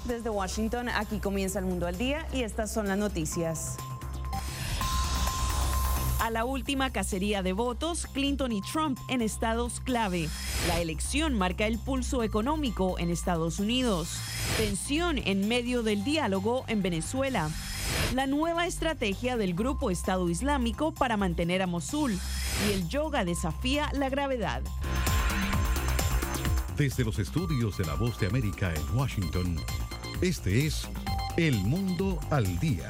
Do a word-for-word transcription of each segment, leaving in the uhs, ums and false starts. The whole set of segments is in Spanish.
Desde Washington, aquí comienza El Mundo al Día y estas son las noticias. A la última cacería de votos, Clinton y Trump en estados clave. La elección marca el pulso económico en Estados Unidos. Tensión en medio del diálogo en Venezuela. La nueva estrategia del grupo Estado Islámico para mantener a Mosul. Y el yoga desafía la gravedad. Desde los estudios de La Voz de América en Washington, este es El Mundo al Día.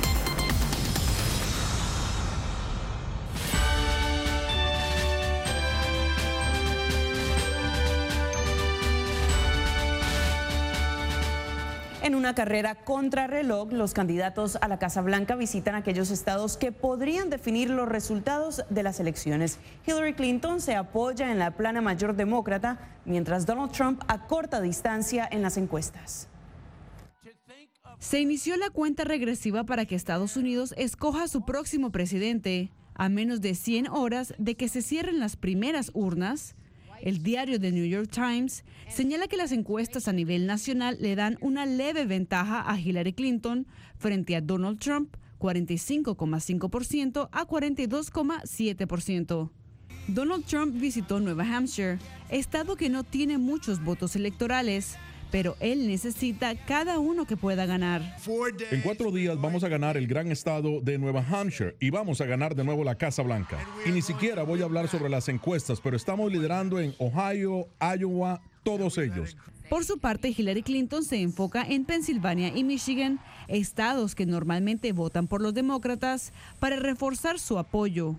En una carrera contrarreloj, los candidatos a la Casa Blanca visitan aquellos estados que podrían definir los resultados de las elecciones. Hillary Clinton se apoya en la plana mayor demócrata, mientras Donald Trump acorta distancia en las encuestas. Se inició la cuenta regresiva para que Estados Unidos escoja a su próximo presidente. A menos de cien horas de que se cierren las primeras urnas, el diario The New York Times señala que las encuestas a nivel nacional le dan una leve ventaja a Hillary Clinton frente a Donald Trump, cuarenta y cinco coma cinco por ciento a cuarenta y dos coma siete por ciento. Donald Trump visitó Nueva Hampshire, estado que no tiene muchos votos electorales, pero él necesita cada uno que pueda ganar. En cuatro días vamos a ganar el gran estado de Nueva Hampshire y vamos a ganar de nuevo la Casa Blanca. Y ni siquiera voy a hablar sobre las encuestas, pero estamos liderando en Ohio, Iowa, todos ellos. Por su parte, Hillary Clinton se enfoca en Pensilvania y Michigan, estados que normalmente votan por los demócratas, para reforzar su apoyo.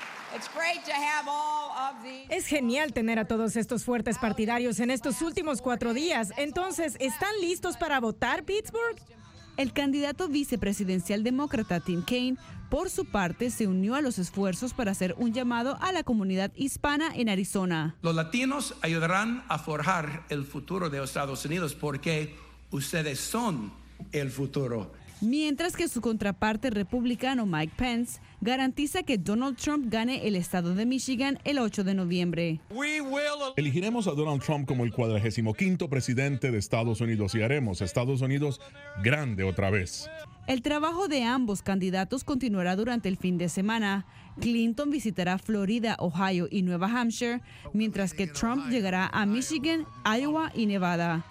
Es genial tener a todos estos fuertes partidarios en estos últimos cuatro días. Entonces, ¿están listos para votar, Pittsburgh? El candidato vicepresidencial demócrata Tim Kaine, por su parte, se unió a los esfuerzos para hacer un llamado a la comunidad hispana en Arizona. Los latinos ayudarán a forjar el futuro de Estados Unidos porque ustedes son el futuro. Mientras que su contraparte republicano Mike Pence garantiza que Donald Trump gane el estado de Michigan el ocho de noviembre. Elegiremos a Donald Trump como el cuadragésimo quinto presidente de Estados Unidos y haremos a Estados Unidos grande otra vez. El trabajo de ambos candidatos continuará durante el fin de semana. Clinton visitará Florida, Ohio y Nueva Hampshire, mientras que Trump llegará a Michigan, Iowa y Nevada.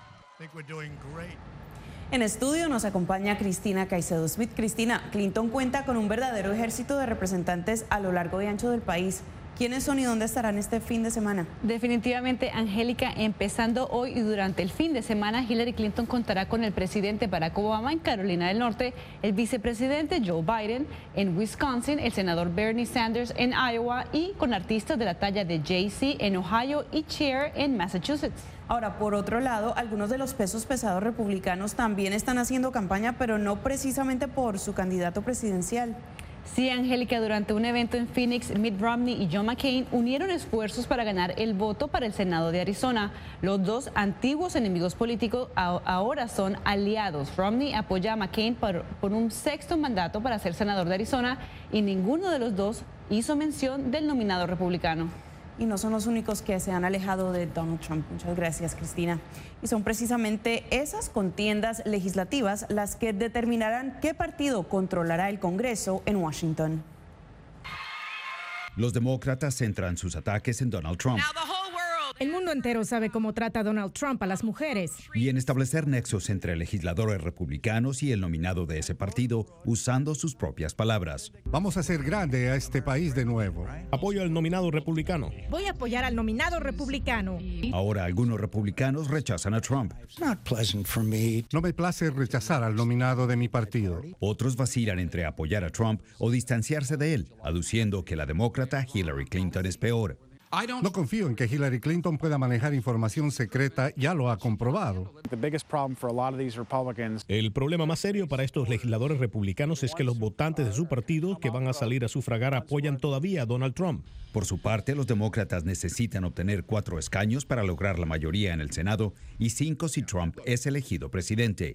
En estudio nos acompaña Cristina Caicedo Smith. Cristina, Clinton cuenta con un verdadero ejército de representantes a lo largo y ancho del país. ¿Quiénes son y dónde estarán este fin de semana? Definitivamente, Angélica, empezando hoy y durante el fin de semana, Hillary Clinton contará con el presidente Barack Obama en Carolina del Norte, el vicepresidente Joe Biden en Wisconsin, el senador Bernie Sanders en Iowa y con artistas de la talla de Jay-Z en Ohio y Cher en Massachusetts. Ahora, por otro lado, algunos de los pesos pesados republicanos también están haciendo campaña, pero no precisamente por su candidato presidencial. Sí, Angélica, durante un evento en Phoenix, Mitt Romney y John McCain unieron esfuerzos para ganar el voto para el Senado de Arizona. Los dos antiguos enemigos políticos ahora son aliados. Romney apoya a McCain por, por un sexto mandato para ser senador de Arizona y ninguno de los dos hizo mención del nominado republicano. Y no son los únicos que se han alejado de Donald Trump. Muchas gracias, Cristina. Y son precisamente esas contiendas legislativas las que determinarán qué partido controlará el Congreso en Washington. Los demócratas centran sus ataques en Donald Trump El mundo entero sabe cómo trata Donald Trump a las mujeres. y en establecer nexos entre legisladores republicanos y el nominado de ese partido usando sus propias palabras. Vamos a hacer grande a este país de nuevo. Apoyo al nominado republicano. Voy a apoyar al nominado republicano. Ahora algunos republicanos rechazan a Trump. No me place rechazar al nominado de mi partido. Otros vacilan entre apoyar a Trump o distanciarse de él, aduciendo que la demócrata Hillary Clinton es peor. No confío en que Hillary Clinton pueda manejar información secreta, ya lo ha comprobado. El problema más serio para estos legisladores republicanos es que los votantes de su partido que van a salir a sufragar apoyan todavía a Donald Trump. Por su parte, los demócratas necesitan obtener cuatro escaños para lograr la mayoría en el Senado y cinco si Trump es elegido presidente.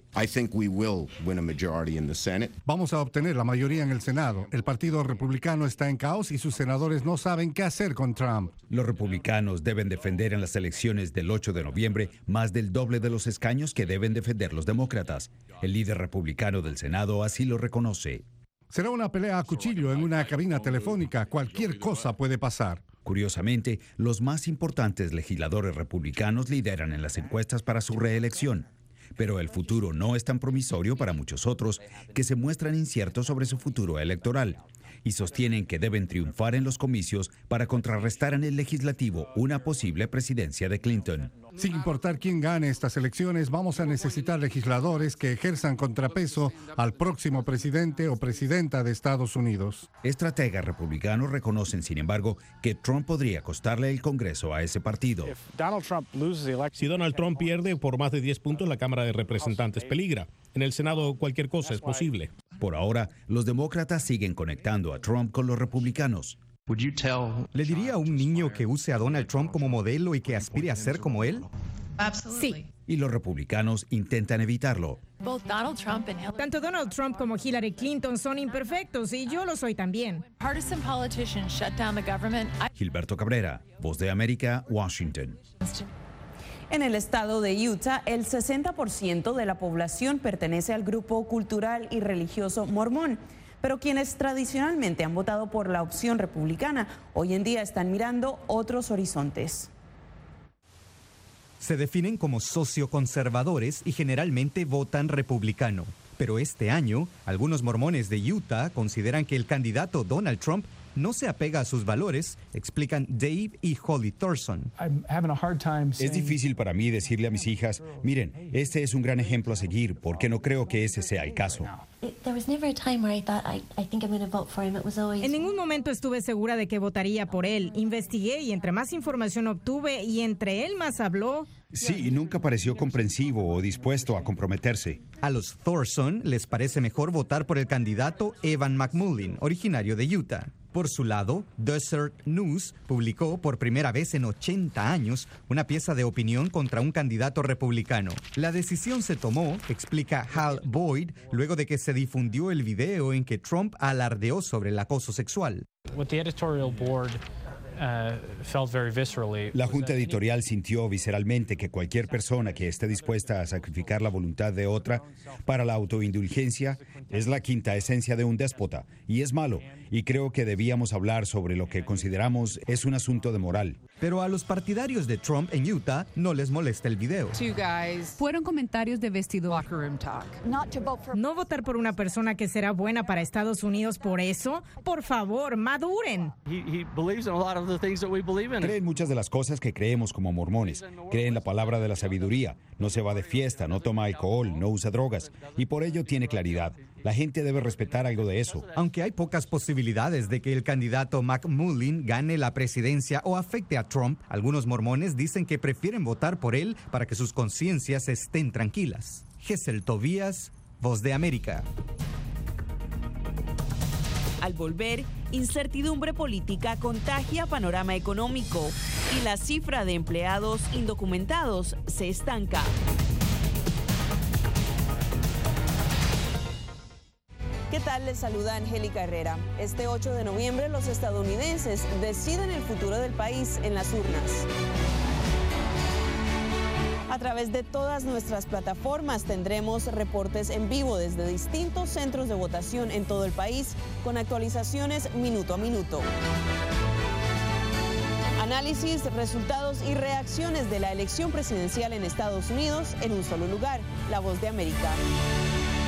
Vamos a obtener la mayoría en el Senado. El Partido Republicano está en caos y sus senadores no saben qué hacer con Trump. Los republicanos deben defender en las elecciones del ocho de noviembre más del doble de los escaños que deben defender los demócratas. El líder republicano del Senado así lo reconoce. Será una pelea a cuchillo en una cabina telefónica. Cualquier cosa puede pasar. Curiosamente, los más importantes legisladores republicanos lideran en las encuestas para su reelección. Pero el futuro no es tan promisorio para muchos otros que se muestran inciertos sobre su futuro electoral y sostienen que deben triunfar en los comicios para contrarrestar en el legislativo una posible presidencia de Clinton. Sin importar quién gane estas elecciones, vamos a necesitar legisladores que ejerzan contrapeso al próximo presidente o presidenta de Estados Unidos. Estrategas republicanos reconocen, sin embargo, que Trump podría costarle el Congreso a ese partido. Si Donald Trump pierde por más de diez puntos, la Cámara de Representantes peligra. En el Senado cualquier cosa es posible. Por ahora, los demócratas siguen conectando a Trump con los republicanos. ¿Le diría a un niño que use a Donald Trump como modelo y que aspire a ser como él? Sí. Y los republicanos intentan evitarlo. Tanto Donald Trump como Hillary Clinton son imperfectos y yo lo soy también. Gilberto Cabrera, Voz de América, Washington. En el estado de Utah, el sesenta por ciento de la población pertenece al grupo cultural y religioso mormón. Pero quienes tradicionalmente han votado por la opción republicana, hoy en día están mirando otros horizontes. Se definen como socioconservadores y generalmente votan republicano. Pero este año, algunos mormones de Utah consideran que el candidato Donald Trump no se apega a sus valores, explican Dave y Holly Thorson. Es difícil para mí decirle a mis hijas, miren, este es un gran ejemplo a seguir, porque no creo que ese sea el caso. En ningún momento estuve segura de que votaría por él. Investigué y entre más información obtuve y entre él más habló. Sí, nunca pareció comprensivo o dispuesto a comprometerse. A los Thorson les parece mejor votar por el candidato Evan McMullin, originario de Utah. Por su lado, Desert News publicó por primera vez en ochenta años una pieza de opinión contra un candidato republicano. La decisión se tomó, explica Hal Boyd, luego de que se difundió el video en que Trump alardeó sobre el acoso sexual. La Junta Editorial sintió visceralmente que cualquier persona que esté dispuesta a sacrificar la voluntad de otra para la autoindulgencia es la quinta esencia de un déspota y es malo. Y creo que debíamos hablar sobre lo que consideramos es un asunto de moral. Pero a los partidarios de Trump en Utah no les molesta el video. Fueron comentarios de vestidor. ¿No votar por una persona que será buena para Estados Unidos por eso? Por favor, maduren. Creen muchas de las cosas que creemos como mormones. Creen la palabra de la sabiduría. No se va de fiesta, no toma alcohol, no usa drogas. Y por ello tiene claridad. La gente debe respetar algo de eso. Aunque hay pocas posibilidades de que el candidato McMullin gane la presidencia o afecte a Trump, algunos mormones dicen que prefieren votar por él para que sus conciencias estén tranquilas. Gesell Tobías, Voz de América. Al volver, incertidumbre política contagia panorama económico y la cifra de empleados indocumentados se estanca. ¿Qué tal? Les saluda Angélica Herrera. Este ocho de noviembre los estadounidenses deciden el futuro del país en las urnas. A través de todas nuestras plataformas tendremos reportes en vivo desde distintos centros de votación en todo el país con actualizaciones minuto a minuto. Análisis, resultados y reacciones de la elección presidencial en Estados Unidos en un solo lugar, La Voz de América.